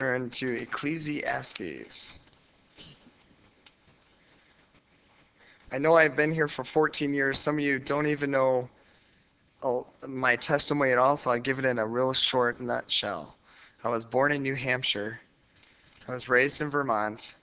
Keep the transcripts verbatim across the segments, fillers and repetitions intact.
Turn to Ecclesiastes. I know I've been here for fourteen years. Some of you don't even know oh, my testimony at all, so I'll give it in a real short nutshell. I was born in New Hampshire. I was raised in Vermont.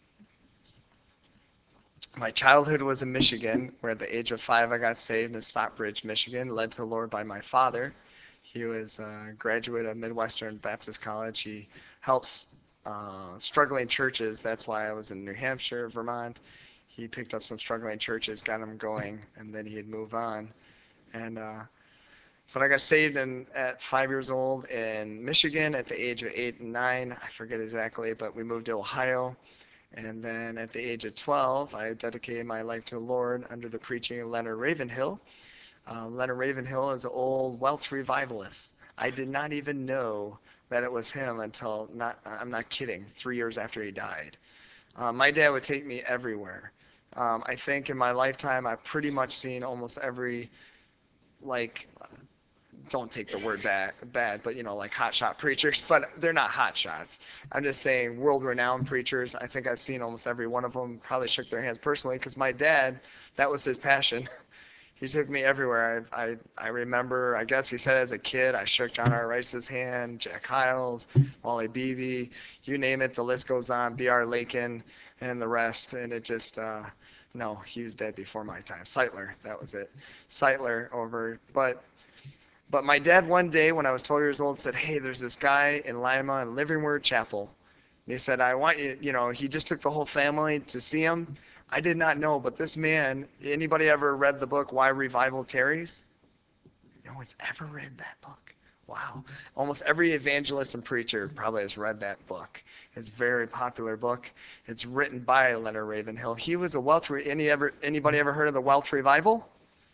My childhood was in Michigan, where at the age of five I got saved in Stockbridge, Michigan, led to the Lord by my father. He was a graduate of Midwestern Baptist College. He helps uh, struggling churches. That's why I was in New Hampshire, Vermont. He picked up some struggling churches, got them going, and then he'd move on. And uh, but I got saved in, at five years old in Michigan at the age of eight and nine. I forget exactly, but we moved to Ohio. And then at the age of twelve, I dedicated my life to the Lord under the preaching of Leonard Ravenhill. Uh, Leonard Ravenhill is an old Welsh revivalist. I did not even know that it was him until, not, I'm not kidding, three years after he died. Uh, my dad would take me everywhere. Um, I think in my lifetime, I've pretty much seen almost every, like, don't take the word bad, bad, but you know, like hotshot preachers, but they're not hotshots. I'm just saying world-renowned preachers. I think I've seen almost every one of them. Probably shook their hands personally because my dad, that was his passion. He took me everywhere. I, I I remember, I guess he said as a kid, I shook John R. Rice's hand, Jack Hyles, Wally Beebe, you name it, the list goes on, B R. Lakin, and the rest. And it just, uh, no, he was dead before my time. Sightler, that was it. Sightler over, but but my dad one day when I was twelve years old said, hey, there's this guy in Lima in Livingward Chapel. And he said, I want you, you know, he just took the whole family to see him. I did not know, but this man, anybody ever read the book Why Revival Tarries? No one's ever read that book. Wow. Almost every evangelist and preacher probably has read that book. It's a very popular book. It's written by Leonard Ravenhill. He was a Welsh, any ever, anybody ever heard of the Welsh Revival?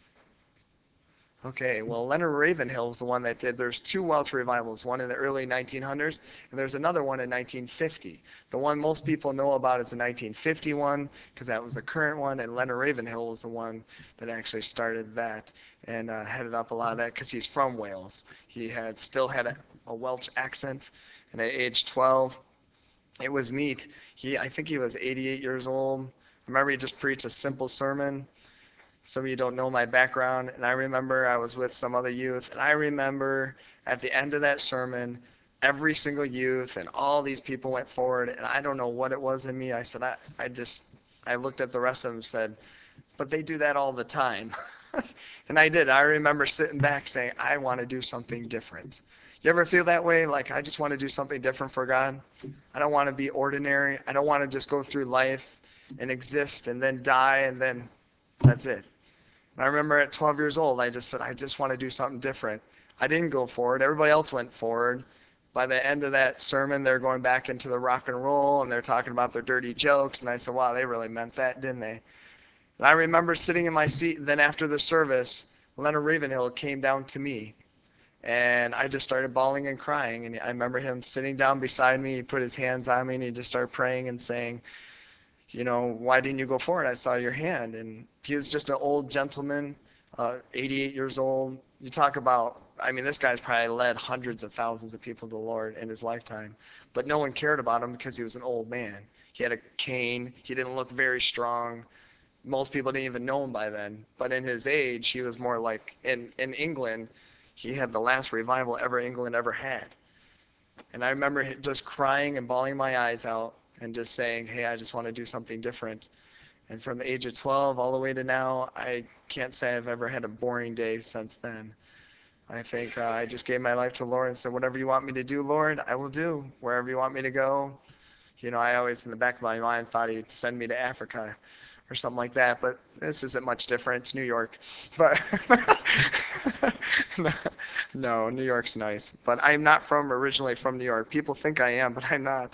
Okay, well, Leonard Ravenhill is the one that did. There's two Welsh revivals, one in the early nineteen hundreds, and there's another one in nineteen fifty. The one most people know about is the nineteen fifty one, because that was the current one, and Leonard Ravenhill was the one that actually started that and uh, headed up a lot of that, because he's from Wales. He had still had a, a Welsh accent, and at age twelve, it was neat. He, I think he was eighty-eight years old. I remember he just preached a simple sermon. Some of you don't know my background, and I remember I was with some other youth, and I remember at the end of that sermon, every single youth and all these people went forward, and I don't know what it was in me. I said, I, I just, I looked at the rest of them and said, but they do that all the time. And I did. I remember sitting back saying, I want to do something different. You ever feel that way? Like, I just want to do something different for God? I don't want to be ordinary. I don't want to just go through life and exist and then die and then that's it. And I remember at twelve years old, I just said, I just want to do something different. I didn't go forward. Everybody else went forward. By the end of that sermon, they're going back into the rock and roll, and they're talking about their dirty jokes. And I said, wow, they really meant that, didn't they? And I remember sitting in my seat, and then after the service, Leonard Ravenhill came down to me. And I just started bawling and crying. And I remember him sitting down beside me. He put his hands on me, and he just started praying and saying, you know, why didn't you go forward? I saw your hand. And he was just an old gentleman, uh, eighty-eight years old. You talk about, I mean, this guy's probably led hundreds of thousands of people to the Lord in his lifetime. But no one cared about him because he was an old man. He had a cane. He didn't look very strong. Most people didn't even know him by then. But in his age, he was more like, in, in England, he had the last revival ever England ever had. And I remember just crying and bawling my eyes out and just saying, hey, I just want to do something different. And from the age of twelve all the way to now, I can't say I've ever had a boring day since then. I think uh, I just gave my life to the Lord and said, whatever you want me to do, Lord, I will do. Wherever you want me to go. You know, I always, in the back of my mind, thought he'd send me to Africa or something like that, but this isn't much different. It's New York. But no, New York's nice. But I'm not from originally from New York. People think I am, but I'm not.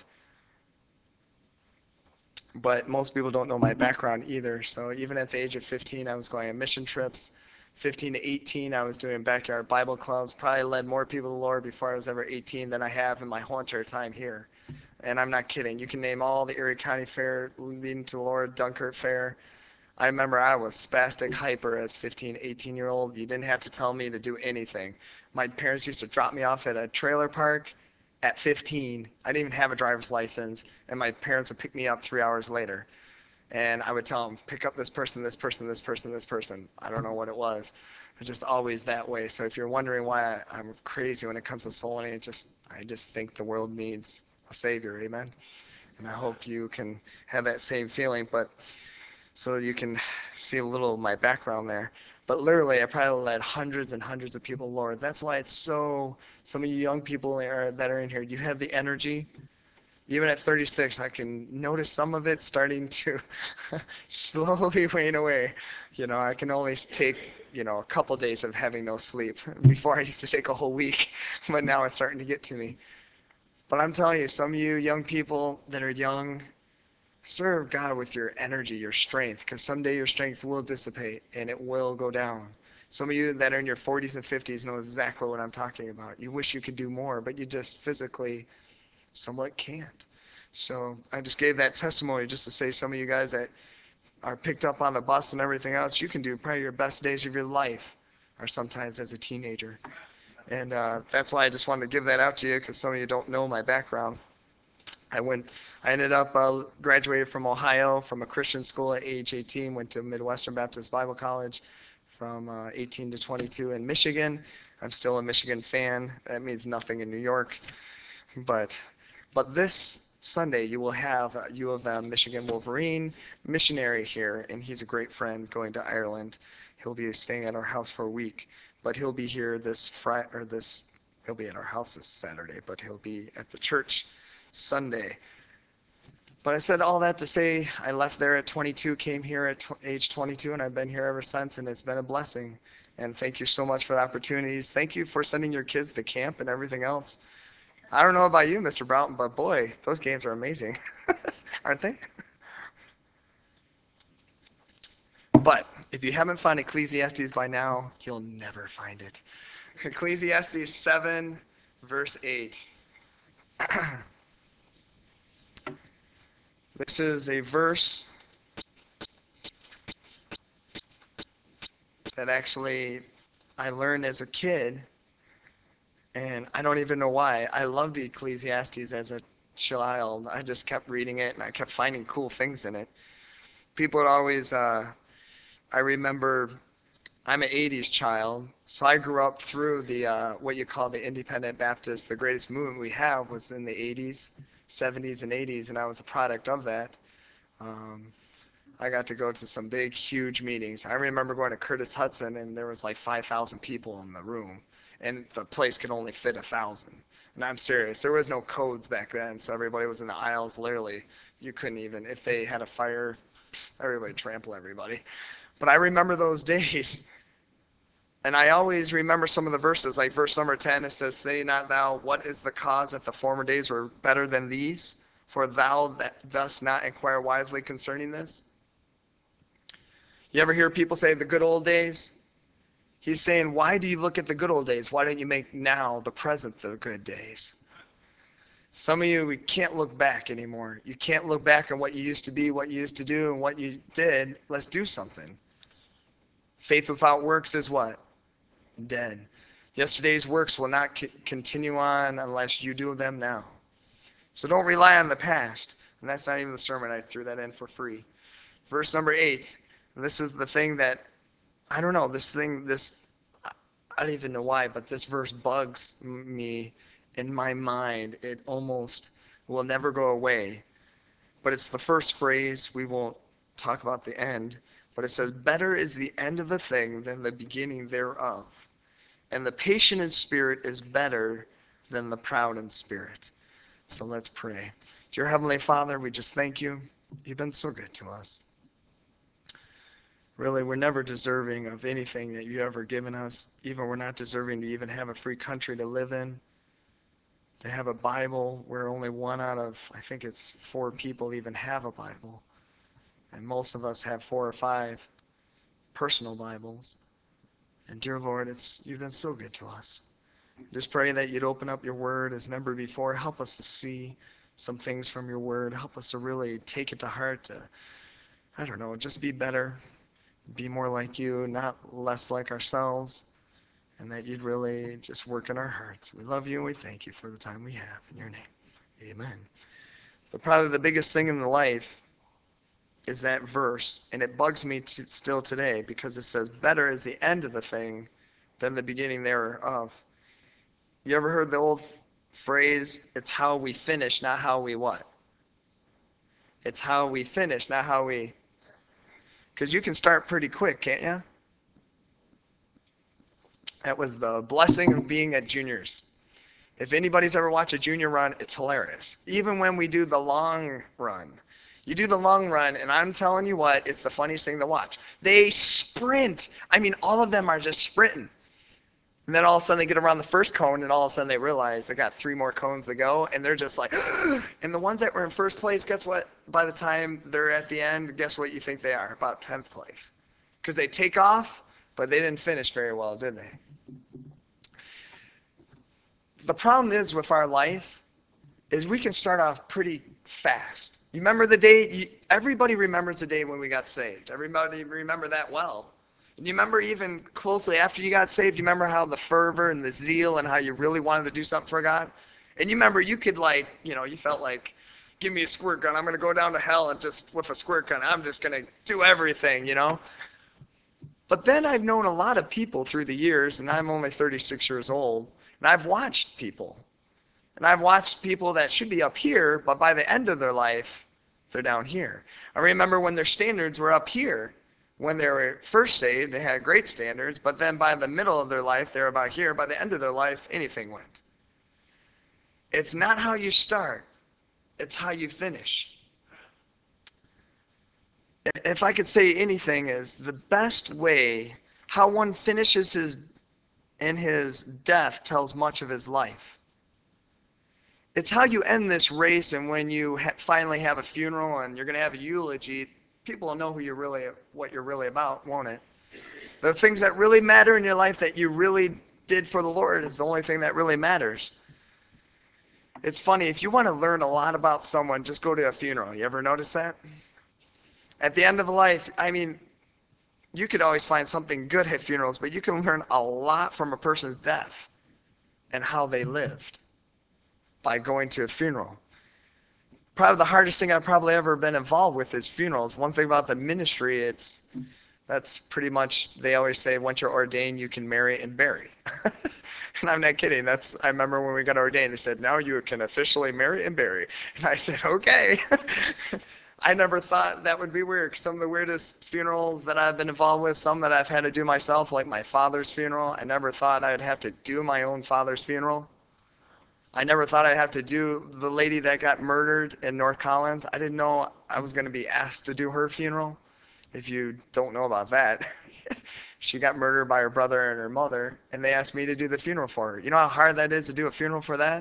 But most people don't know my background either. So even at the age of fifteen, I was going on mission trips. fifteen to eighteen, I was doing backyard Bible clubs. Probably led more people to the Lord before I was ever eighteen than I have in my whole entire time here. And I'm not kidding. You can name all the Erie County Fair leading to the Lord, Dunkirk Fair. I remember I was spastic hyper as fifteen, eighteen year old. You didn't have to tell me to do anything. My parents used to drop me off at a trailer park, at fifteen, I didn't even have a driver's license, and my parents would pick me up three hours later. And I would tell them, pick up this person, this person, this person, this person. I don't know what it was. It's just always that way. So if you're wondering why I, I'm crazy when it comes to soul winning, it just I just think the world needs a savior. Amen. And I hope you can have that same feeling. But so you can see a little of my background there. But literally, I probably led hundreds and hundreds of people, Lord. That's why it's so, some of you young people are, that are in here, you have the energy. Even at thirty-six, I can notice some of it starting to slowly wane away. You know, I can only take, you know, a couple days of having no sleep. Before I used to take a whole week, but now it's starting to get to me. But I'm telling you, some of you young people that are young, serve God with your energy, your strength, because someday your strength will dissipate and it will go down. Some of you that are in your forties and fifties know exactly what I'm talking about. You wish you could do more, but you just physically somewhat can't. So I just gave that testimony just to say some of you guys that are picked up on the bus and everything else, you can do probably your best days of your life or sometimes as a teenager. And uh, that's why I just wanted to give that out to you, because some of you don't know my background. I went. I ended up uh, graduated from Ohio from a Christian school at age eighteen. Went to Midwestern Baptist Bible College from uh, eighteen to twenty-two in Michigan. I'm still a Michigan fan. That means nothing in New York, but but this Sunday you will have a U of M Michigan Wolverine missionary here, and he's a great friend going to Ireland. He'll be staying at our house for a week, but he'll be here this Friday or this. He'll be at our house this Saturday, but he'll be at the church Sunday. But I said all that to say I left there at twenty-two, came here at tw- age twenty-two, and I've been here ever since, and it's been a blessing. And thank you so much for the opportunities. Thank you for sending your kids to camp and everything else. I don't know about you, Mister Broughton, but boy, those games are amazing, aren't they? But if you haven't found Ecclesiastes by now, you'll never find it. Ecclesiastes seven, verse eight. This is a verse that actually I learned as a kid, and I don't even know why. I loved Ecclesiastes as a child. I just kept reading it, and I kept finding cool things in it. People would always, uh, I remember, I'm an eighties child, so I grew up through the uh, what you call the Independent Baptist. The greatest movement we have was in the eighties, seventies, and eighties, and I was a product of that. Um, I got to go to some big, huge meetings. I remember going to Curtis Hudson, and there was like five thousand people in the room, and the place could only fit a thousand. And I'm serious. There was no codes back then, so everybody was in the aisles. Literally, you couldn't even, if they had a fire, everybody trample everybody. But I remember those days, and I always remember some of the verses, like verse number ten. It says, "Say not thou, what is the cause that the former days were better than these? For thou that dost not inquire wisely concerning this." You ever hear people say the good old days? He's saying, why do you look at the good old days? Why don't you make now, the present, the good days? Some of you, we can't look back anymore. You can't look back on what you used to be, what you used to do, and what you did. Let's do something. Faith without works is what? Dead. Yesterday's works will not c- continue on unless you do them now. So don't rely on the past. And that's not even the sermon. I threw that in for free. Verse number eight. This is the thing that I don't know, this thing, this, I don't even know why, but this verse bugs me in my mind. It almost will never go away. But it's the first phrase. We won't talk about the end. But it says, better is the end of a thing than the beginning thereof. And the patient in spirit is better than the proud in spirit. So let's pray. Dear Heavenly Father, we just thank you. You've been so good to us. Really, we're never deserving of anything that you've ever given us. Even we're not deserving to even have a free country to live in, to have a Bible. We're only one out of, I think it's four people even have a Bible. And most of us have four or five personal Bibles. And dear Lord, it's you've been so good to us. Just pray that you'd open up your word as never before. Help us to see some things from your word. Help us to really take it to heart, to, I don't know, just be better. Be more like you, not less like ourselves. and that you'd really just work in our hearts. We love you and we thank you for the time we have. In your name, amen. But probably the biggest thing in the life is that verse, and it bugs me t- still today because it says, better is the end of the thing than the beginning thereof. You ever heard the old phrase, it's how we finish, not how we what? It's how we finish, not how we... Because you can start pretty quick, can't you? That was the blessing of being at juniors. If anybody's ever watched a junior run, it's hilarious. Even when we do the long run. You do the long run, and I'm telling you what, it's the funniest thing to watch. They sprint. I mean, all of them are just sprinting. And then all of a sudden they get around the first cone, and all of a sudden they realize they got three more cones to go, and they're just like, and the ones that were in first place, guess what? By the time they're at the end, guess what you think they are? About tenth place. Because they take off, but they didn't finish very well, did they? The problem is with our life is we can start off pretty fast. You remember the day, you, everybody remembers the day when we got saved. Everybody remember that well. And you remember even closely after you got saved, you remember how the fervor and the zeal and how you really wanted to do something for God? And you remember you could like, you know, you felt like, give me a squirt gun. I'm going to go down to hell and just with a squirt gun, I'm just going to do everything, you know? But then I've known a lot of people through the years, and I'm only thirty-six years old, and I've watched people. And I've watched people that should be up here, but by the end of their life, they're down here. I remember when their standards were up here. When they were first saved, they had great standards, but then by the middle of their life, they're about here. By the end of their life, anything went. It's not how you start. It's how you finish. If I could say anything is the best way, how one finishes his in his death tells much of his life. It's how you end this race, and when you ha- finally have a funeral and you're going to have a eulogy, people will know who you're really, what you're really about, won't it? The things that really matter in your life that you really did for the Lord is the only thing that really matters. It's funny, if you want to learn a lot about someone, just go to a funeral. You ever notice that? At the end of life, I mean, you could always find something good at funerals, but you can learn a lot from a person's death and how they lived by going to a funeral. Probably the hardest thing I've probably ever been involved with is funerals. One thing about the ministry, it's that's pretty much, they always say, once you're ordained, you can marry and bury. And I'm not kidding. That's I remember when we got ordained, they said, now you can officially marry and bury. And I said, okay. I never thought that would be weird. Some of the weirdest funerals that I've been involved with, some that I've had to do myself, like my father's funeral, I never thought I'd have to do my own father's funeral. I never thought I'd have to do the lady that got murdered in North Collins. I didn't know I was going to be asked to do her funeral. If you don't know about that, she got murdered by her brother and her mother, and they asked me to do the funeral for her. You know how hard that is to do a funeral for that?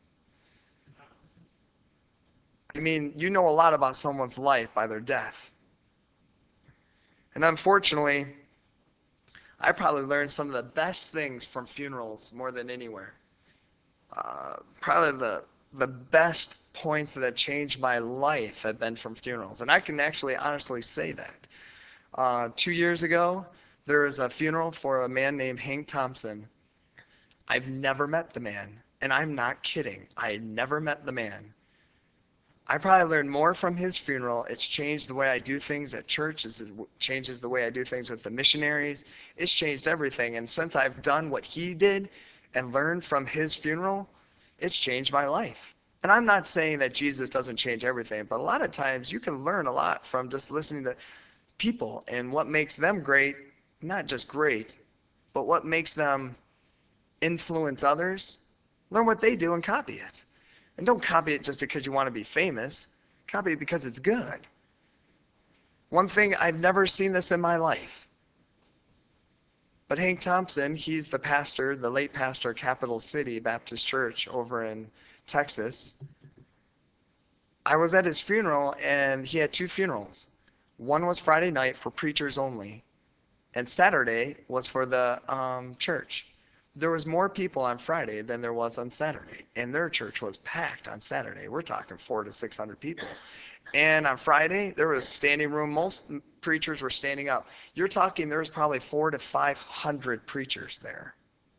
I mean, you know a lot about someone's life by their death. And unfortunately, I probably learned some of the best things from funerals more than anywhere. Uh, probably the the best points that have changed my life have been from funerals. And I can actually honestly say that. Uh, two years ago, there was a funeral for a man named Hank Thompson. I've never met the man, and I'm not kidding. I never met the man. I probably learned more from his funeral. It's changed the way I do things at church. It changes the way I do things with the missionaries. It's changed everything. And since I've done what he did and learned from his funeral, it's changed my life. And I'm not saying that Jesus doesn't change everything, but a lot of times you can learn a lot from just listening to people and what makes them great, not just great, but what makes them influence others. Learn what they do and copy it. And don't copy it just because you want to be famous. Copy it because it's good. One thing, I've never seen this in my life. But Hank Thompson, he's the pastor, the late pastor of Capital City Baptist Church over in Texas. I was at his funeral, and he had two funerals. One was Friday night for preachers only, and Saturday was for the um, church. There was more people on Friday than there was on Saturday, and their church was packed on Saturday. We're talking four to six hundred people. And on Friday, there was standing room. Most preachers were standing up. You're talking there was probably four to five hundred preachers there.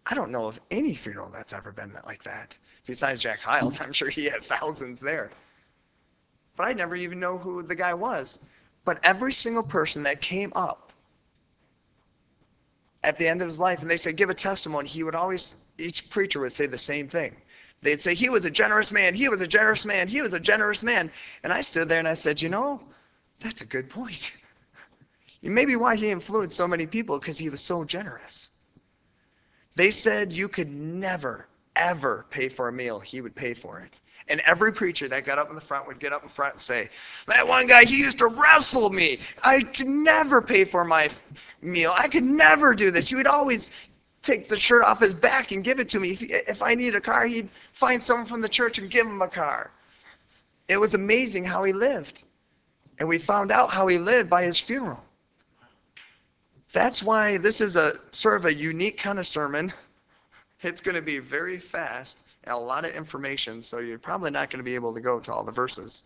I don't know of any funeral that's ever been like that. Besides Jack Hyles, I'm sure he had thousands there. But I never even know who the guy was. But every single person that came up at the end of his life, and they said, give a testimony, he would always, each preacher would say the same thing. They'd say, he was a generous man, he was a generous man, he was a generous man. And I stood there and I said, you know, that's a good point. Maybe why he influenced so many people, because he was so generous. They said you could never, ever pay for a meal. He would pay for it. And every preacher that got up in the front would get up in front and say, that one guy, he used to wrestle me. I could never pay for my meal. I could never do this. He would always take the shirt off his back and give it to me. If, if I needed a car, he'd find someone from the church and give him a car. It was amazing how he lived. And we found out how he lived by his funeral. That's why this is a sort of a unique kind of sermon. It's going to be very fast and a lot of information, so you're probably not going to be able to go to all the verses.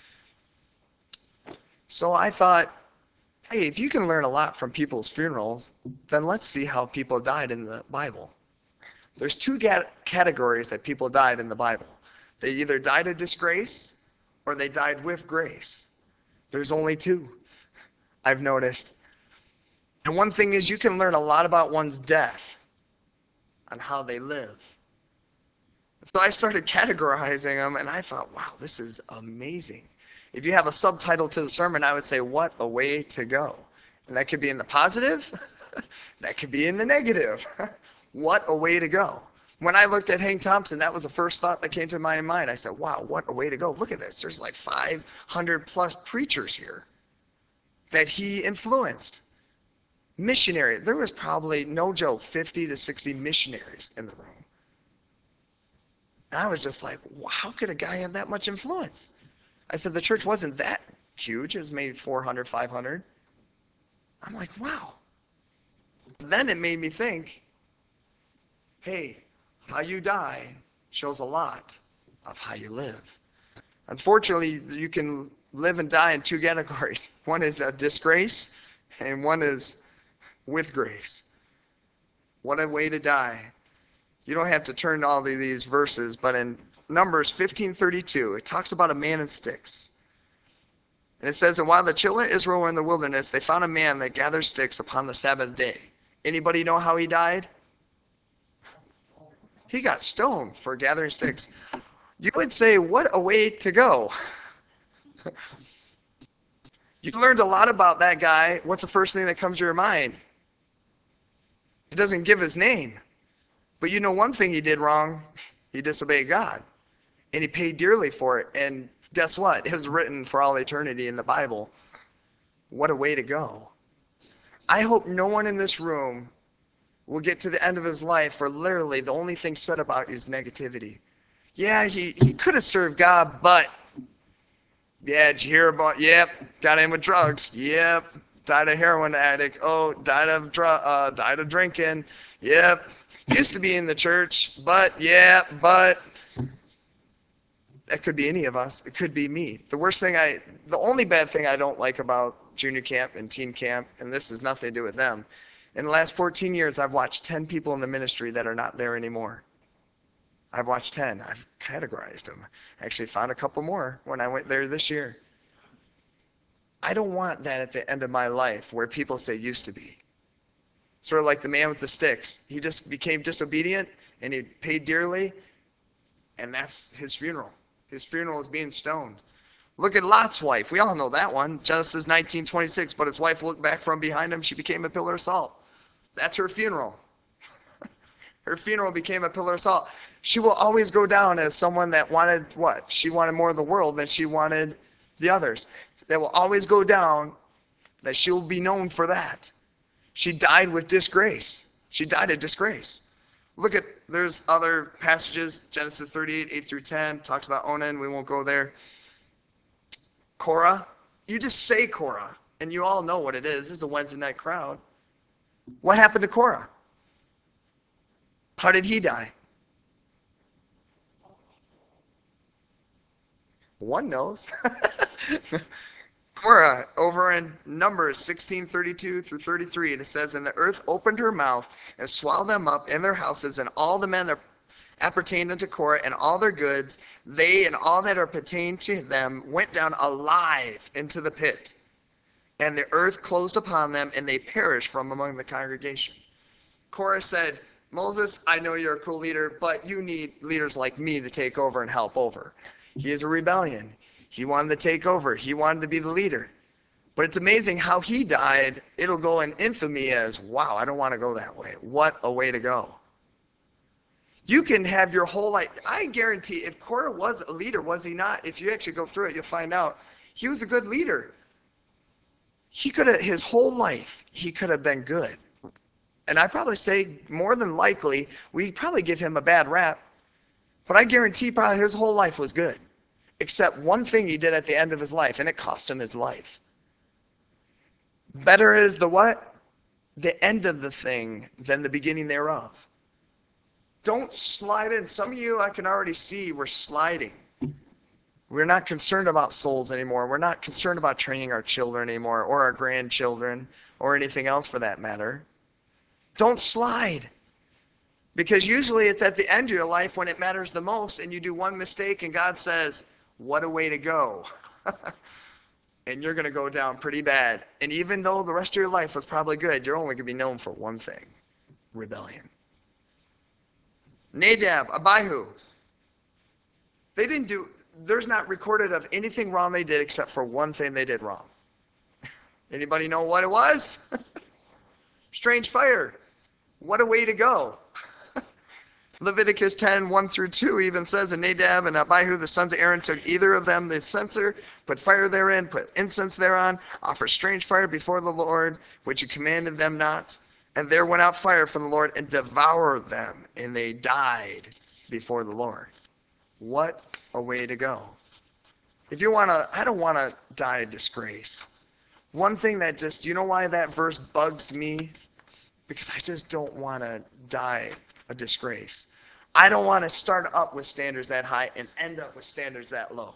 So I thought, hey, if you can learn a lot from people's funerals, then let's see how people died in the Bible. There's two categories that people died in the Bible. They either died of disgrace or they died with grace. There's only two, I've noticed. And one thing is, you can learn a lot about one's death on how they live. So I started categorizing them, and I thought, wow, this is amazing. If you have a subtitle to the sermon, I would say, what a way to go. And that could be in the positive. That could be in the negative. What a way to go. When I looked at Hank Thompson, that was the first thought that came to my mind. I said, wow, what a way to go. Look at this. There's like five hundred plus preachers here that he influenced. Missionary. There was probably, no joke, fifty to sixty missionaries in the room. And I was just like, wow, how could a guy have that much influence? I said, the church wasn't that huge. It was maybe four hundred, five hundred. I'm like, wow. Then it made me think, hey, how you die shows a lot of how you live. Unfortunately, you can live and die in two categories. One is a disgrace, and one is with grace. What a way to die. You don't have to turn to all of these verses, but in Numbers fifteen thirty-two, it talks about a man in sticks. And it says, and while the children of Israel were in the wilderness, they found a man that gathered sticks upon the Sabbath day. Anybody know how he died? He got stoned for gathering sticks. You would say, what a way to go. You learned a lot about that guy. What's the first thing that comes to your mind? It doesn't give his name. But you know one thing he did wrong. He disobeyed God. And he paid dearly for it. And guess what? It was written for all eternity in the Bible. What a way to go. I hope no one in this room will get to the end of his life where literally the only thing said about is negativity. Yeah, he, he could have served God, but yeah, did you hear about, yep, got in with drugs, yep, died a heroin addict, oh, died of dr- uh, died of drinking, yep, used to be in the church, but yeah, but that could be any of us. It could be me. The worst thing I, the only bad thing I don't like about junior camp and teen camp, and this has nothing to do with them, in the last fourteen years, I've watched ten people in the ministry that are not there anymore. I've watched ten. I've categorized them. I actually found a couple more when I went there this year. I don't want that at the end of my life where people say used to be. Sort of like the man with the sticks. He just became disobedient and he paid dearly, and that's his funeral. His funeral is being stoned. Look at Lot's wife. We all know that one. Genesis nineteen twenty-six. But his wife looked back from behind him. She became a pillar of salt. That's her funeral. Her funeral became a pillar of salt. She will always go down as someone that wanted what? She wanted more of the world than she wanted the others. That will always go down that she will be known for that. She died with disgrace. She died of disgrace. Look at, there's other passages. Genesis thirty-eight, eight through ten, talks about Onan. We won't go there. Korah. You just say Korah, and you all know what it is. This is a Wednesday night crowd. What happened to Korah? How did he die? One knows. Korah, over in Numbers sixteen thirty-two through thirty-three, it says, "And the earth opened her mouth and swallowed them up in their houses, and all the men that appertained unto Korah, and all their goods, they and all that appertained to them, went down alive into the pit. And the earth closed upon them, and they perished from among the congregation." Korah said, "Moses, I know you're a cool leader, but you need leaders like me to take over and help over." He is a rebellion. He wanted to take over. He wanted to be the leader. But it's amazing how he died. It'll go in infamy as, wow, I don't want to go that way. What a way to go. You can have your whole life. I guarantee if Korah was a leader, was he not? If you actually go through it, you'll find out he was a good leader. He could have, his whole life, he could have been good. And I probably say more than likely, we probably give him a bad rap. But I guarantee probably his whole life was good. Except one thing he did at the end of his life, and it cost him his life. Better is the what? The end of the thing than the beginning thereof. Don't slide in. Some of you, I can already see, we're sliding. We're not concerned about souls anymore. We're not concerned about training our children anymore, or our grandchildren, or anything else for that matter. Don't slide. Because usually it's at the end of your life when it matters the most, and you do one mistake, and God says, what a way to go. And you're going to go down pretty bad. And even though the rest of your life was probably good, you're only going to be known for one thing: rebellion. Nadab, Abihu. They didn't do, there's not recorded of anything wrong they did except for one thing they did wrong. Anybody know what it was? Strange fire. What a way to go. Leviticus ten, one through two even says, "And Nadab and Abihu, the sons of Aaron, took either of them the censer, put fire therein, put incense thereon, offer strange fire before the Lord, which he commanded them not. And there went out fire from the Lord and devoured them, and they died before the Lord." What a way to go. If you want to, I don't want to die a disgrace. One thing that just, you know why that verse bugs me? Because I just don't want to die a disgrace. I don't want to start up with standards that high and end up with standards that low.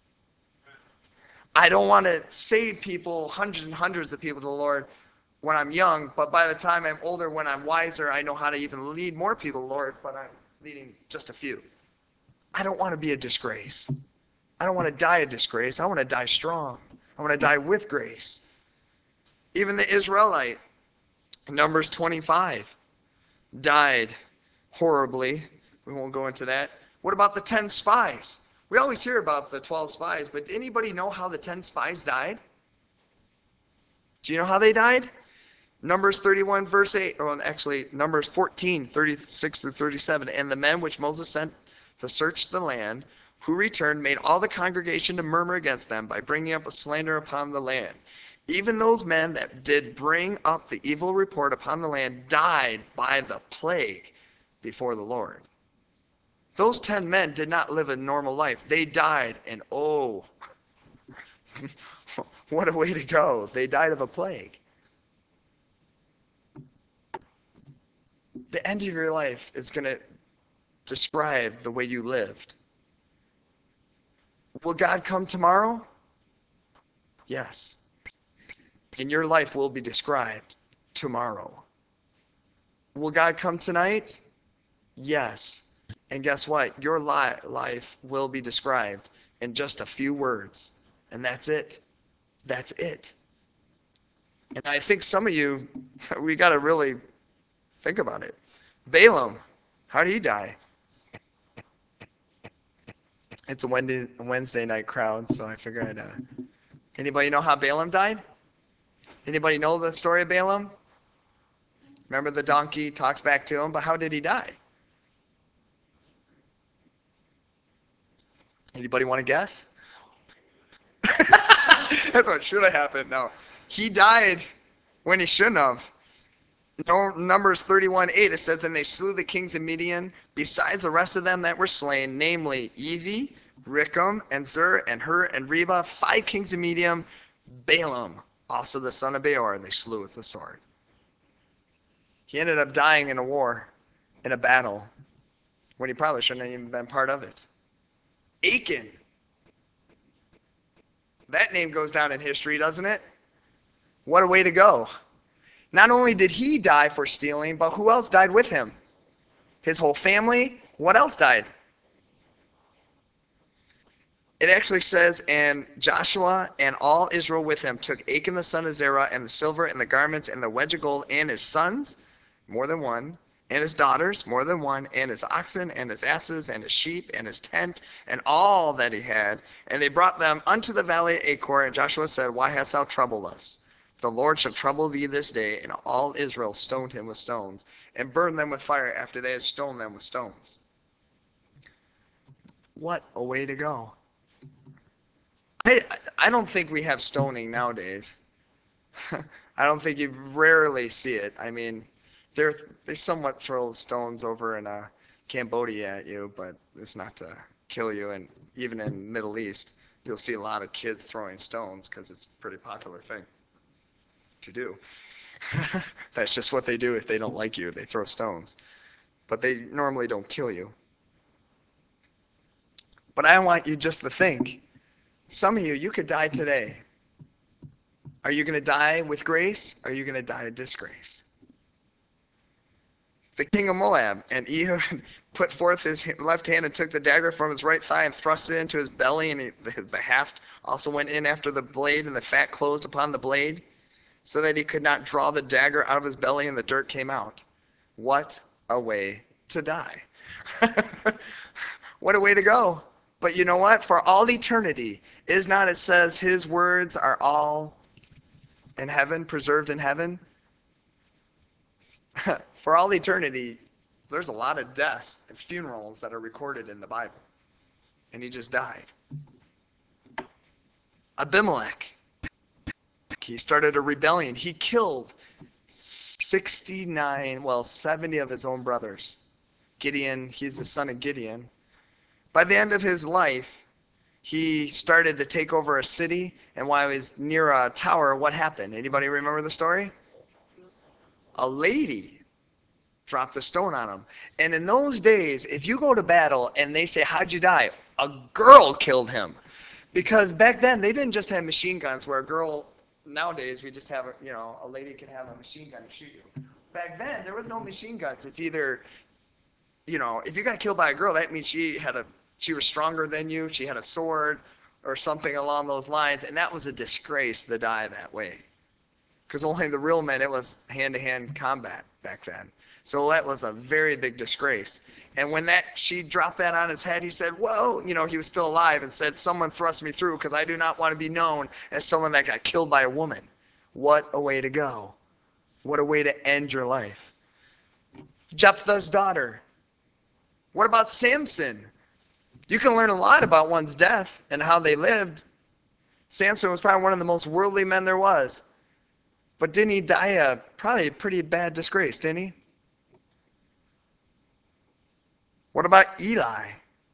I don't want to save people, hundreds and hundreds of people to the Lord when I'm young, but by the time I'm older, when I'm wiser, I know how to even lead more people to the Lord, but I'm leading just a few. I don't want to be a disgrace. I don't want to die a disgrace. I want to die strong. I want to die with grace. Even the Israelite, Numbers twenty-five, died horribly. We won't go into that. What about the ten spies? We always hear about the twelve spies, but did anybody know how the ten spies died? Do you know how they died? Numbers thirty-one, verse eight, or actually Numbers fourteen, thirty-six through thirty-seven. "And the men which Moses sent to search the land, who returned, made all the congregation to murmur against them by bringing up a slander upon the land. Even those men that did bring up the evil report upon the land died by the plague before the Lord." Those ten men did not live a normal life. They died, and oh, what a way to go. They died of a plague. The end of your life is going to describe the way you lived. Will God come tomorrow? Yes. And your life will be described tomorrow. Will God come tonight? Yes. And guess what? Your li- life will be described in just a few words. And that's it. That's it. And I think some of you, we got to really think about it. Balaam, how did he die? It's a Wednesday, Wednesday night crowd, so I figured I'd... Uh, anybody know how Balaam died? Anybody know the story of Balaam? Remember the donkey talks back to him, but how did he die? Anybody want to guess? That's what should have happened. No. He died when he shouldn't have. No, Numbers thirty-one eight, it says, "And they slew the kings of Midian, besides the rest of them that were slain, namely Evi, Recham, and Zur, and Hur, and Reba, five kings of Midian, Balaam, also the son of Beor, they slew with the sword." He ended up dying in a war, in a battle, when he probably shouldn't have even been part of it. Achan. That name goes down in history, doesn't it? What a way to go. Not only did he die for stealing, but who else died with him? His whole family. What else died? It actually says, and Joshua and all Israel with him took Achan the son of Zerah and the silver and the garments and the wedge of gold and his sons, more than one, and his daughters, more than one, and his oxen and his asses and his sheep and his tent and all that he had. And they brought them unto the valley of Achor. And Joshua said, Why hast thou troubled us? The Lord shall trouble thee this day. And all Israel stoned him with stones and burned them with fire after they had stoned them with stones. What a way to go. I, I don't think we have stoning nowadays. I don't think you rarely see it. I mean, they're, they somewhat throw stones over in uh, Cambodia at you, but it's not to kill you. And even in the Middle East, you'll see a lot of kids throwing stones because it's a pretty popular thing to do. That's just what they do if they don't like you. They throw stones. But they normally don't kill you. But I want you just to think. Some of you, you could die today. Are you going to die with grace? Or are you going to die of disgrace? The king of Moab, and Ehud put forth his left hand and took the dagger from his right thigh and thrust it into his belly, and he, the, the haft also went in after the blade, and the fat closed upon the blade, so that he could not draw the dagger out of his belly, and the dirt came out. What a way to die. What a way to go. But you know what? For all eternity, is not it says his words are all in heaven, preserved in heaven? For all eternity, there's a lot of deaths and funerals that are recorded in the Bible. And he just died. Abimelech. He started a rebellion. He killed sixty-nine, well, seventy of his own brothers. Gideon, he's the son of Gideon. By the end of his life, he started to take over a city, and while he was near a tower, what happened? Anybody remember the story? A lady dropped a stone on him. And in those days, if you go to battle and they say, how'd you die? A girl killed him. Because back then, they didn't just have machine guns where a girl, nowadays, we just have, a, you know, a lady can have a machine gun to shoot you. Back then, there was no machine guns. It's either, you know, if you got killed by a girl, that means she had a, she was stronger than you, she had a sword, or something along those lines, and that was a disgrace to die that way. Because only the real men, it was hand-to-hand combat back then. So that was a very big disgrace. And when that she dropped that on his head, he said, whoa, you know, he was still alive, and said, someone thrust me through because I do not want to be known as someone that got killed by a woman. What a way to go. What a way to end your life. Jephthah's daughter. What about Samson? You can learn a lot about one's death and how they lived. Samson was probably one of the most worldly men there was. But didn't he die a probably a pretty bad disgrace, didn't he? What about Eli?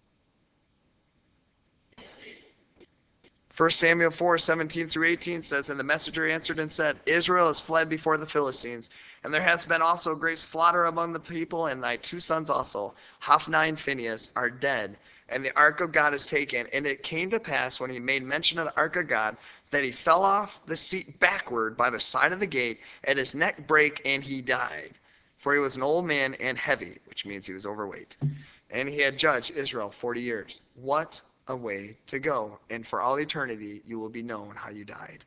First Samuel four, seventeen through eighteen says, And the messenger answered and said, Israel has fled before the Philistines, and there has been also great slaughter among the people, and thy two sons also, Hophni and Phinehas, are dead, and the ark of God is taken. And it came to pass, when he made mention of the ark of God, that he fell off the seat backward by the side of the gate, and his neck brake, and he died. For he was an old man and heavy, which means he was overweight. And he had judged Israel forty years. What a way to go. And for all eternity, you will be known how you died.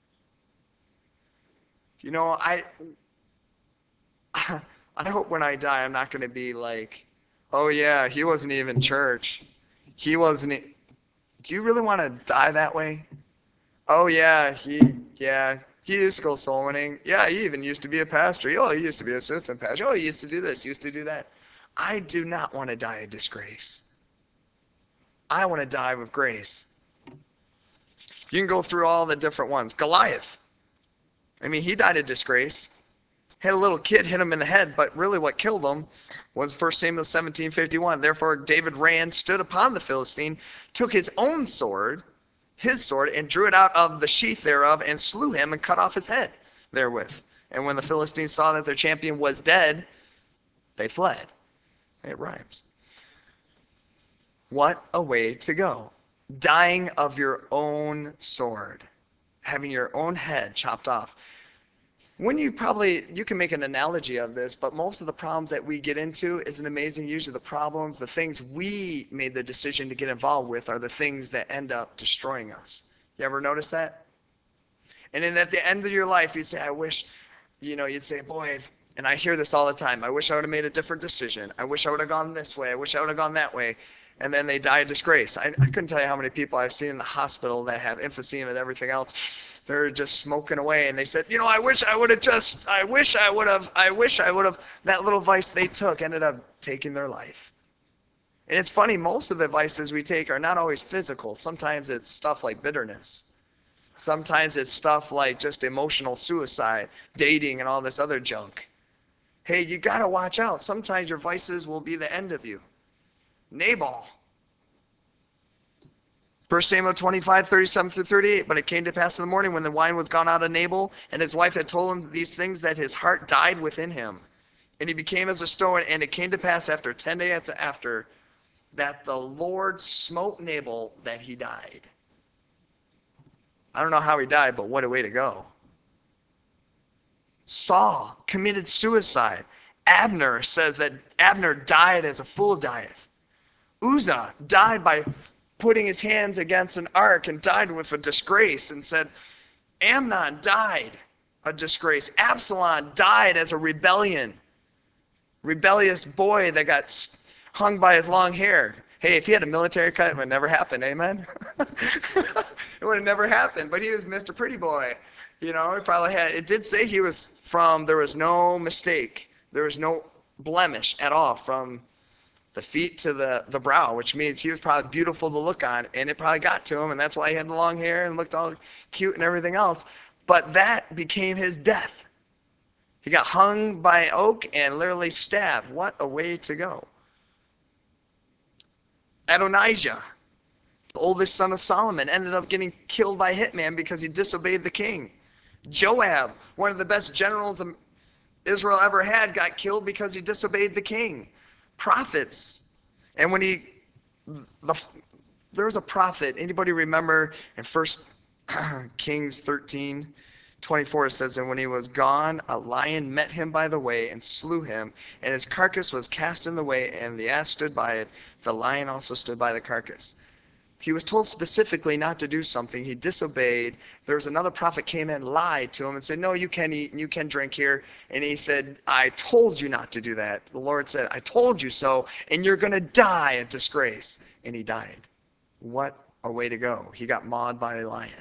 You know, I I hope when I die, I'm not going to be like, oh yeah, he wasn't even church. He wasn't. E-. Do you really want to die that way? Oh yeah, he, yeah, he used to go soul winning. Yeah, he even used to be a pastor. Oh, he used to be an assistant pastor. Oh, he used to do this, used to do that. I do not want to die of disgrace. I want to die with grace. You can go through all the different ones. Goliath. I mean, he died of disgrace. Had a little kid hit him in the head, but really what killed him was First Samuel seventeen fifty-one. Therefore David ran, stood upon the Philistine, took his own sword, his sword, and drew it out of the sheath thereof, and slew him, and cut off his head therewith. And when the Philistines saw that their champion was dead, they fled. It rhymes. What a way to go. dying of your own sword, having your own head chopped off. When you probably, you can make an analogy of this, but most of the problems that we get into isn't amazing. Usually the problems, the things we made the decision to get involved with are the things that end up destroying us. You ever notice that? And then at the end of your life, you'd say, I wish, you know, you'd say, boy, and I hear this all the time, I wish I would have made a different decision. I wish I would have gone this way. I wish I would have gone that way. And then they die of disgrace. I, I couldn't tell you how many people I've seen in the hospital that have emphysema and everything else. They're just smoking away. And they said, you know, I wish I would have just, I wish I would have, I wish I would have, that little vice they took ended up taking their life. And it's funny, most of the vices we take are not always physical. Sometimes it's stuff like bitterness. Sometimes it's stuff like just emotional suicide, dating, and all this other junk. Hey, you got to watch out. Sometimes your vices will be the end of you. Nabal. First Samuel twenty-five, thirty-seven through thirty-eight. But it came to pass in the morning when the wine was gone out of Nabal, and his wife had told him these things, that his heart died within him. And he became as a stone. And it came to pass after ten days after that the Lord smote Nabal, that he died. I don't know how he died, but what a way to go. Saul committed suicide. Abner says that Abner died as a fool dieth. Uzzah died by putting his hands against an ark and died with a disgrace, and said Amnon died a disgrace. Absalom died as a rebellion. Rebellious boy that got hung by his long hair. Hey, if he had a military cut, it would never happen, amen? It would have never happened, but he was Mister Pretty Boy. You know, he probably had, it did say he was from, there was no mistake. There was no blemish at all from the feet to the, the brow, which means he was probably beautiful to look on, and it probably got to him, and that's why he had the long hair and looked all cute and everything else. But that became his death. He got hung by oak and literally stabbed. What a way to go. Adonijah, the oldest son of Solomon, ended up getting killed by a hitman because he disobeyed the king. Joab, one of the best generals Israel ever had, got killed because he disobeyed the king. Prophets. And when he, the, there was a prophet, anybody remember in First Kings thirteen, twenty-four, it says, and when he was gone, a lion met him by the way and slew him, and his carcass was cast in the way, and the ass stood by it. The lion also stood by the carcass. He was told specifically not to do something. He disobeyed. There was another prophet came in, lied to him, and said, no, you can eat and you can drink here. And he said, I told you not to do that. The Lord said, I told you so, and you're going to die a disgrace. And he died. What a way to go. He got mauled by a lion.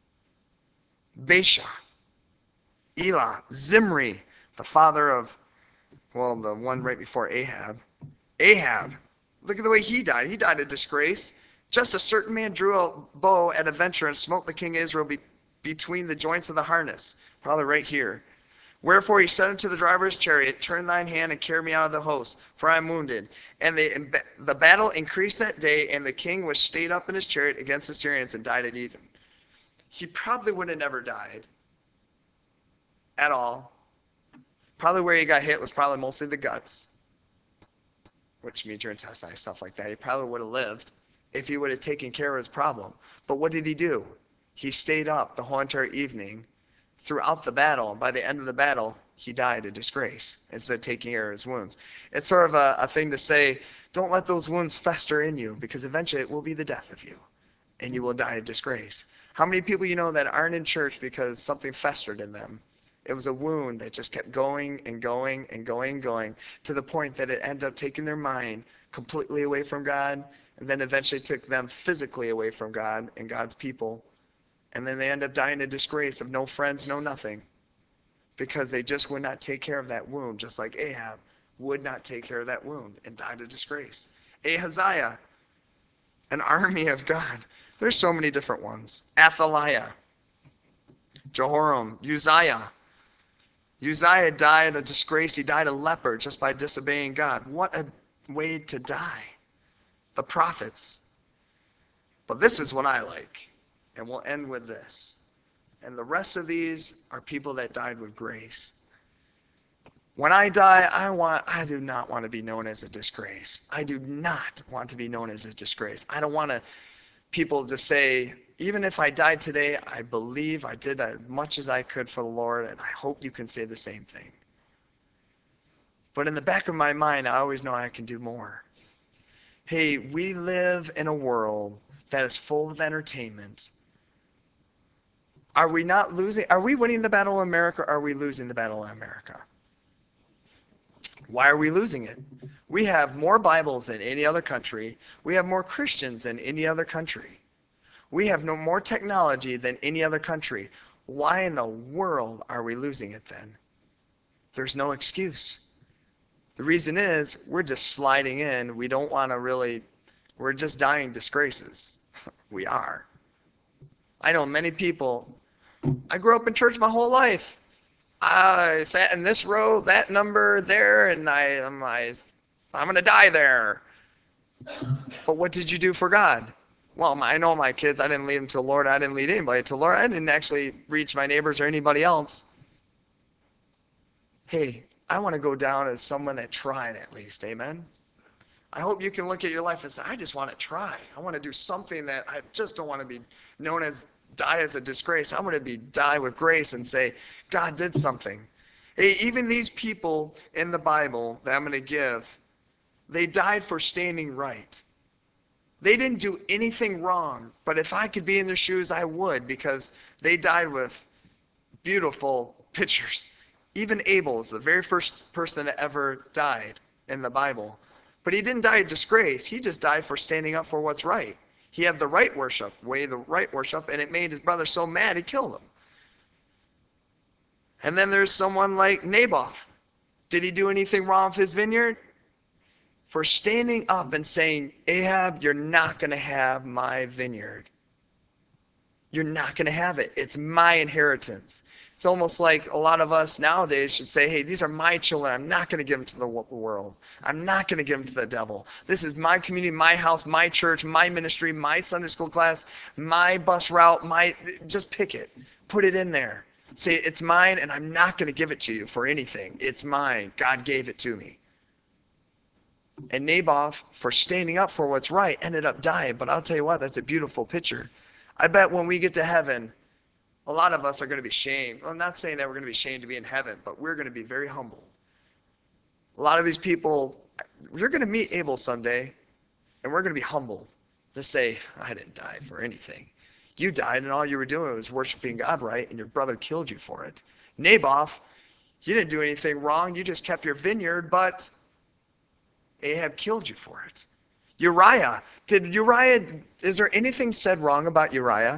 Baasha, Elah, Zimri, the father of, well, the one right before Ahab. Ahab, look at the way he died. He died a disgrace. Just a certain man drew a bow at a venture and smote the king of Israel be, between the joints of the harness. Probably right here. Wherefore he said unto the driver of his chariot, turn thine hand and carry me out of the host, for I am wounded. And the, the battle increased that day, and the king was stayed up in his chariot against the Syrians and died at Edom. He probably would have never died at all. Probably where he got hit was probably mostly the guts, which means your intestines, stuff like that. He probably would have lived if he would have taken care of his problem. But what did he do? He stayed up the whole entire evening throughout the battle. By the end of the battle, he died a disgrace instead of taking care of his wounds. It's sort of a, a thing to say, don't let those wounds fester in you, because eventually it will be the death of you, and you will die a disgrace. How many people you know that aren't in church because something festered in them? It was a wound that just kept going and going and going and going to the point that it ended up taking their mind completely away from God, and then eventually took them physically away from God and God's people. And then they end up dying a disgrace of no friends, no nothing, because they just would not take care of that wound, just like Ahab would not take care of that wound and died a disgrace. Ahaziah, an army of God. There's so many different ones. Athaliah, Jehoram, Uzziah. Uzziah died a disgrace. He died a leper just by disobeying God. What a way to die. The prophets. But this is what I like. And we'll end with this. And the rest of these are people that died with grace. When I die, I want I do not want to be known as a disgrace. I do not want to be known as a disgrace. I don't want to people just say, even if I died today, I believe I did as much as I could for the Lord, and I hope you can say the same thing. But in the back of my mind, I always know I can do more. Hey, we live in a world that is full of entertainment. Are we not losing? Are we winning the battle in America, or are we losing the battle in America? Why are we losing it? We have more Bibles than any other country. We have more Christians than any other country. We have no more technology than any other country. Why in the world are we losing it then? There's no excuse. The reason is we're just sliding in. We don't want to really, we're just dying disgraces. We are. I know many people, I grew up in church my whole life. I sat in this row, that number there, and I, I'm, I, I'm going to die there. But what did you do for God? Well, I know my kids, I didn't lead them to the Lord. I didn't lead anybody to the Lord. I didn't actually reach my neighbors or anybody else. Hey, I want to go down as someone that tried at least. Amen? I hope you can look at your life and say, I just want to try. I want to do something that I just don't want to be known as die as a disgrace. I want to be die with grace and say, God did something. Hey, even these people in the Bible that I'm going to give, they died for standing right. They didn't do anything wrong, but if I could be in their shoes, I would, because they died with beautiful pictures. Even Abel is the very first person that ever died in the Bible. But he didn't die of disgrace. He just died for standing up for what's right. He had the right worship, way the right worship, and it made his brother so mad he killed him. And then there's someone like Naboth. Did he do anything wrong with his vineyard? For standing up and saying, Ahab, you're not going to have my vineyard. You're not going to have it. It's my inheritance. It's almost like a lot of us nowadays should say, hey, these are my children. I'm not going to give them to the world. I'm not going to give them to the devil. This is my community, my house, my church, my ministry, my Sunday school class, my bus route, my, just pick it. Put it in there. Say, it's mine, and I'm not going to give it to you for anything. It's mine. God gave it to me. And Naboth, for standing up for what's right, ended up dying. But I'll tell you what, that's a beautiful picture. I bet when we get to heaven, a lot of us are going to be shamed. Well, I'm not saying that we're going to be shamed to be in heaven, but we're going to be very humble. A lot of these people, you're going to meet Abel someday, and we're going to be humbled to say, I didn't die for anything. You died, and all you were doing was worshiping God right, and your brother killed you for it. Naboth, you didn't do anything wrong. You just kept your vineyard, but Ahab killed you for it. Uriah, did Uriah, is there anything said wrong about Uriah?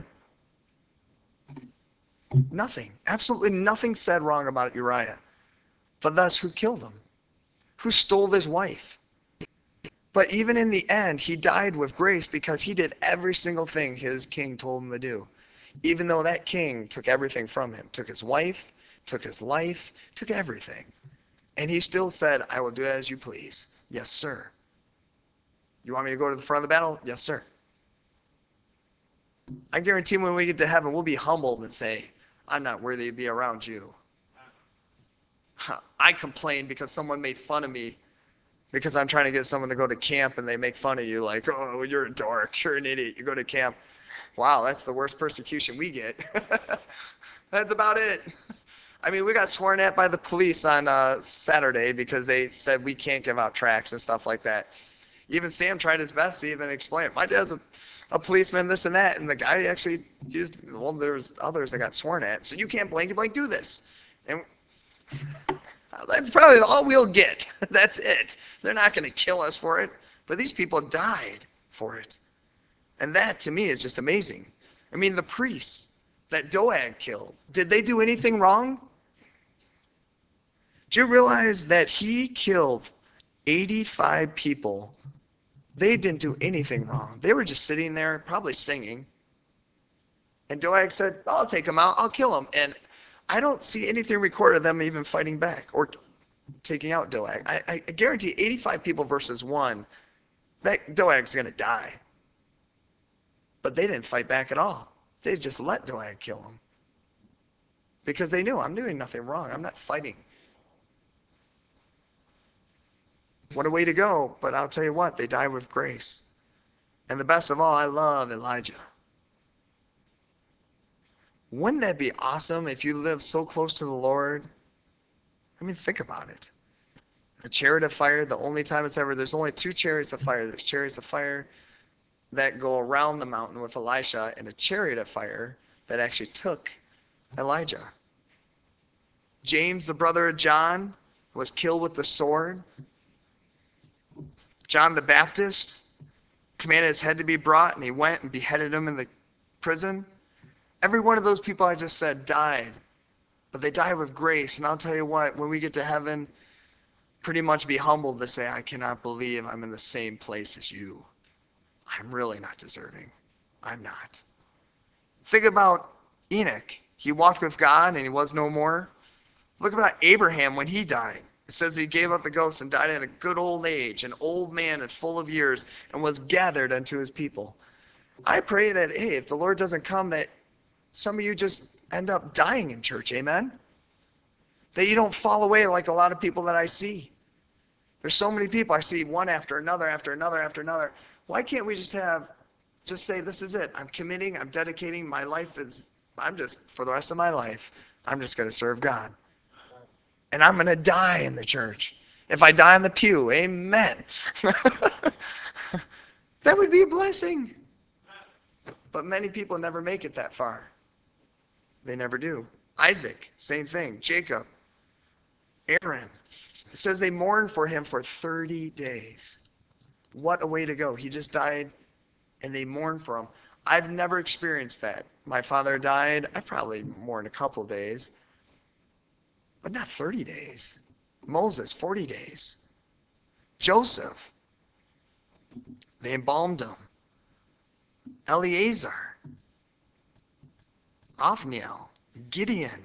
Nothing. Absolutely nothing said wrong about Uriah. But thus, who killed him? Who stole his wife? But even in the end, he died with grace because he did every single thing his king told him to do. Even though that king took everything from him. Took his wife, took his life, took everything. And he still said, I will do as you please. Yes, sir. You want me to go to the front of the battle? Yes, sir. I guarantee when we get to heaven, we'll be humbled and say, I'm not worthy to be around you. I complained because someone made fun of me because I'm trying to get someone to go to camp and they make fun of you like, oh, you're a dork, you're an idiot, you go to camp. Wow, that's the worst persecution we get. That's about it. I mean, we got sworn at by the police on uh, Saturday because they said we can't give out tracts and stuff like that. Even Sam tried his best to even explain it. My dad's a, a policeman, this and that, and the guy actually used, well, there's others that got sworn at. So you can't blank, blank, do this. And that's probably all we'll get. That's it. They're not going to kill us for it. But these people died for it. And that, to me, is just amazing. I mean, the priests that Doeg killed, did they do anything wrong? Do you realize that he killed eighty-five people? They didn't do anything wrong. They were just sitting there, probably singing. And Doeg said, I'll take them out. I'll kill them. And I don't see anything recorded of them even fighting back or taking out Doeg. I, I guarantee eighty-five people versus one, that Doeg's going to die. But they didn't fight back at all. They just let Doeg kill him. Because they knew, I'm doing nothing wrong. I'm not fighting. What a way to go. But I'll tell you what, they died with grace. And the best of all, I love Elijah. Wouldn't that be awesome if you lived so close to the Lord? I mean, think about it. A chariot of fire, the only time it's ever, there's only two chariots of fire. There's chariots of fire that go around the mountain with Elisha, and a chariot of fire that actually took Elijah. James, the brother of John, was killed with the sword. John the Baptist commanded his head to be brought, and he went and beheaded him in the prison. Every one of those people I just said died, but they died with grace. And I'll tell you what, when we get to heaven, pretty much be humbled to say, I cannot believe I'm in the same place as you. I'm really not deserving. I'm not. Think about Enoch. He walked with God and he was no more. Look about Abraham when he died. It says he gave up the ghost and died at a good old age, an old man and full of years, and was gathered unto his people. I pray that, hey, if the Lord doesn't come, that some of you just end up dying in church, amen? That you don't fall away like a lot of people that I see. There's so many people I see, one after another, after another, after another. Why can't we just have, just say, this is it. I'm committing, I'm dedicating, my life is, I'm just, for the rest of my life, I'm just going to serve God. And I'm going to die in the church. If I die in the pew, amen. That would be a blessing. But many people never make it that far. They never do. Isaac, same thing. Jacob, Aaron. It says they mourned for him for thirty days. What a way to go. He just died, and they mourned for him. I've never experienced that. My father died. I probably mourned a couple days. But not thirty days. Moses, forty days. Joseph, they embalmed him. Eleazar, Othniel, Gideon.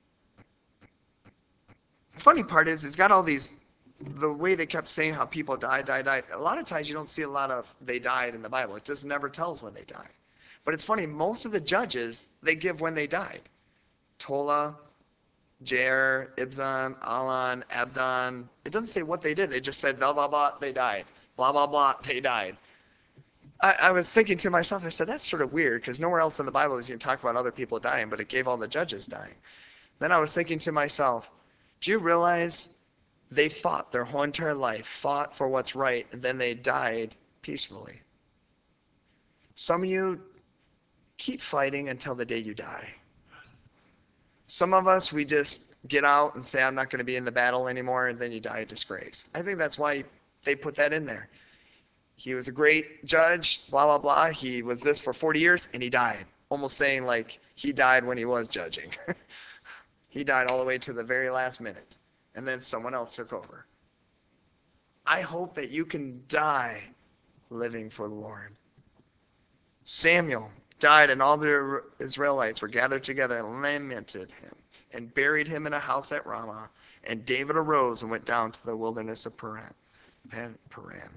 The funny part is, it's got all these, the way they kept saying how people died, died, died. A lot of times you don't see a lot of they died in the Bible. It just never tells when they died. But it's funny, most of the judges, they give when they died. Tola, Jair, Ibzan, Alon, Abdon. It doesn't say what they did. They just said blah, blah, blah, they died. Blah, blah, blah, they died. I, I was thinking to myself, I said, that's sort of weird, because nowhere else in the Bible is you talk about other people dying, but it gave all the judges dying. Then I was thinking to myself, do you realize they fought their whole entire life, fought for what's right, and then they died peacefully? Some of you keep fighting until the day you die. Some of us, we just get out and say, I'm not going to be in the battle anymore, and then you die of disgrace. I think that's why they put that in there. He was a great judge, blah, blah, blah. He was this for forty years, and he died. Almost saying like he died when he was judging. He died all the way to the very last minute, and then someone else took over. I hope that you can die living for the Lord. Samuel died, and all the Israelites were gathered together and lamented him and buried him in a house at Ramah. And David arose and went down to the wilderness of Paran. Paran.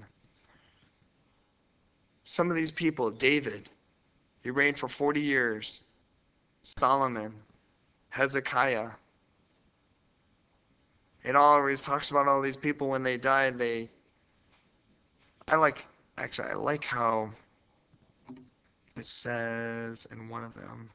Some of these people, David, he reigned for forty years. Solomon, Hezekiah. It always talks about all these people when they died. They, I like, actually, I like how it says in one of them,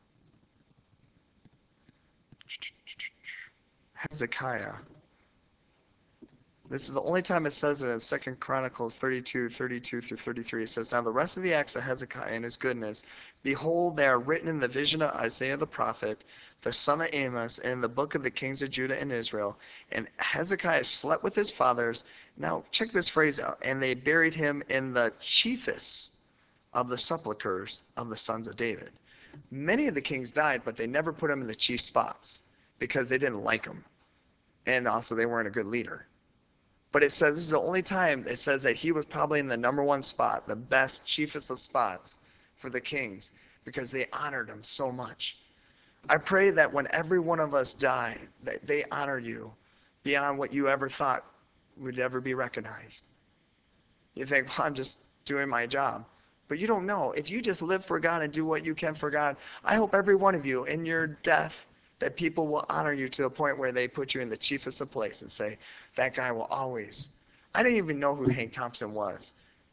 Hezekiah. This is the only time it says it in Second Chronicles thirty-two, thirty-two through thirty-three. It says, now the rest of the acts of Hezekiah and his goodness, behold, they are written in the vision of Isaiah the prophet, the son of Amos, in the book of the kings of Judah and Israel. And Hezekiah slept with his fathers. Now, check this phrase out. And they buried him in the chiefest of the sepulchres of the sons of David. Many of the kings died, but they never put him in the chief spots because they didn't like him. And also they weren't a good leader. But it says, this is the only time it says that he was probably in the number one spot, the best, chiefest of spots for the kings, because they honored him so much. I pray that when every one of us die, that they honor you beyond what you ever thought would ever be recognized. You think, well, I'm just doing my job. But you don't know. If you just live for God and do what you can for God, I hope every one of you in your death that people will honor you to the point where they put you in the chiefest of places and say, that guy will always. I didn't even know who Hank Thompson was.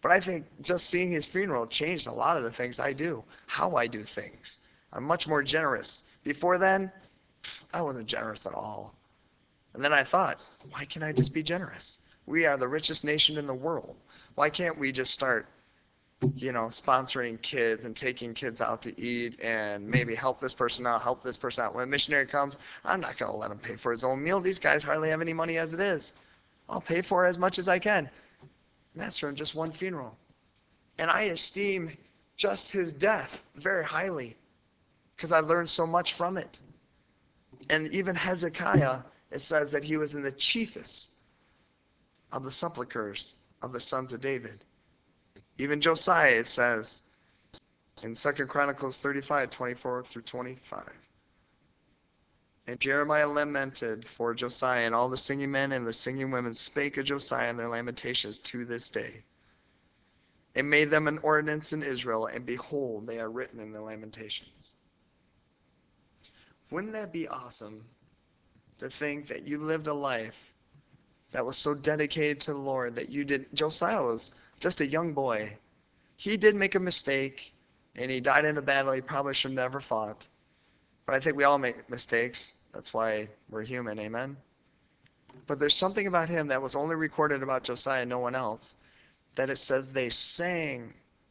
But I think just seeing his funeral changed a lot of the things I do, how I do things. I'm much more generous. Before then, I wasn't generous at all. And then I thought, why can't I just be generous? We are the richest nation in the world. Why can't we just start, you know, sponsoring kids and taking kids out to eat and maybe help this person out, help this person out. When a missionary comes, I'm not going to let him pay for his own meal. These guys hardly have any money as it is. I'll pay for as much as I can. And that's from just one funeral. And I esteem just his death very highly because I learned so much from it. And even Hezekiah, it says that he was in the chiefest of the sepulchres of the sons of David. Even Josiah, it says in Second Chronicles thirty-five, twenty-four through twenty-five. And Jeremiah lamented for Josiah, and all the singing men and the singing women spake of Josiah in their lamentations to this day. And made them an ordinance in Israel, and behold, they are written in the lamentations. Wouldn't that be awesome to think that you lived a life that was so dedicated to the Lord that you did? Josiah was just a young boy. He did make a mistake, and he died in a battle he probably should have never fought. But I think we all make mistakes. That's why we're human, amen? But there's something about him that was only recorded about Josiah and no one else, that it says they sang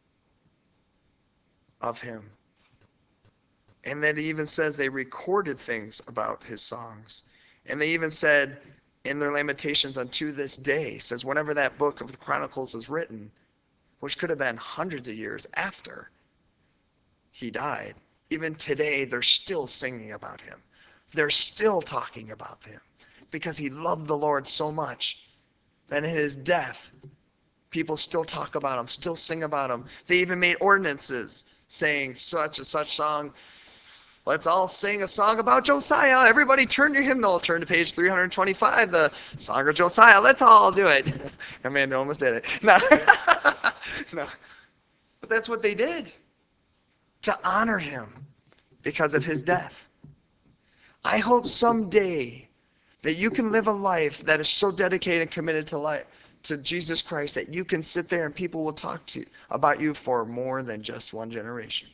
of him. And that it even says they recorded things about his songs. And they even said in their lamentations unto this day, says whenever that book of the Chronicles was written, which could have been hundreds of years after he died, even today they're still singing about him. They're still talking about him because he loved the Lord so much that in his death, people still talk about him, still sing about him. They even made ordinances saying such and such song. Let's all sing a song about Josiah. Everybody turn your hymnal. Turn to page three hundred twenty-five, the Song of Josiah. Let's all do it. Amanda almost did it. No. No. But that's what they did to honor him because of his death. I hope someday that you can live a life that is so dedicated and committed to life, to Jesus Christ, that you can sit there and people will talk to you about you for more than just one generation.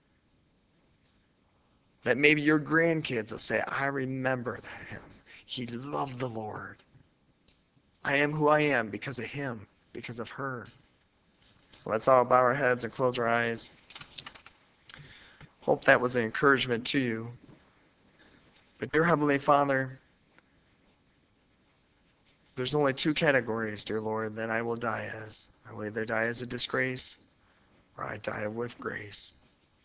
That maybe your grandkids will say, I remember him. He loved the Lord. I am who I am because of him, because of her. Let's all bow our heads and close our eyes. Hope that was an encouragement to you. But dear Heavenly Father, there's only two categories, dear Lord, that I will die as. I will either die as a disgrace or I die with grace.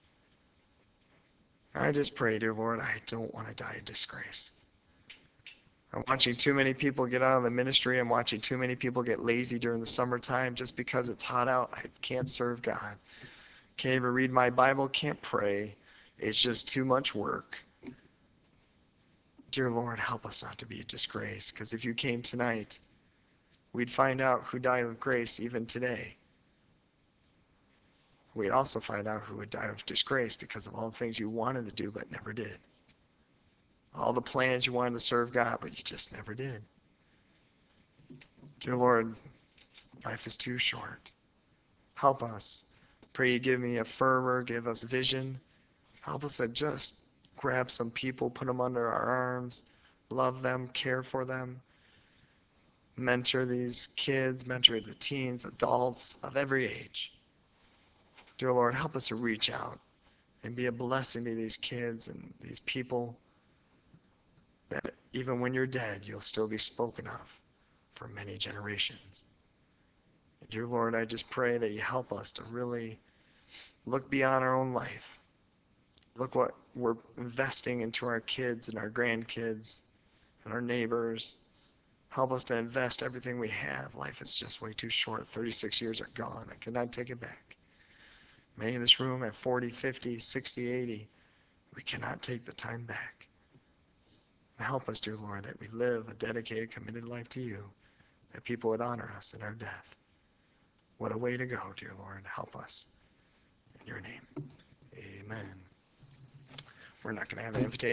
I just pray, dear Lord, I don't want to die in disgrace. I'm watching too many people get out of the ministry. I'm watching too many people get lazy during the summertime just because it's hot out. I can't serve God. Can't even read my Bible. Can't pray. It's just too much work. Dear Lord, help us not to be a disgrace, because if you came tonight, we'd find out who died with grace even today. We'd also find out who would die with disgrace because of all the things you wanted to do but never did. All the plans you wanted to serve God, but you just never did. Dear Lord, life is too short. Help us. Pray you give me a fervor, give us vision. Help us to just grab some people, put them under our arms, love them, care for them, mentor these kids, mentor the teens, adults of every age. Dear Lord, help us to reach out and be a blessing to these kids and these people, that even when you're dead, you'll still be spoken of for many generations. And dear Lord, I just pray that you help us to really look beyond our own life. Look what we're investing into our kids and our grandkids and our neighbors. Help us to invest everything we have. Life is just way too short. thirty-six years are gone. I cannot take it back. Many in this room at forty, fifty, sixty, eighty. We cannot take the time back. Help us, dear Lord, that we live a dedicated, committed life to you, that people would honor us in our death. What a way to go, dear Lord. Help us. In your name, amen. We're not going to have an invitation.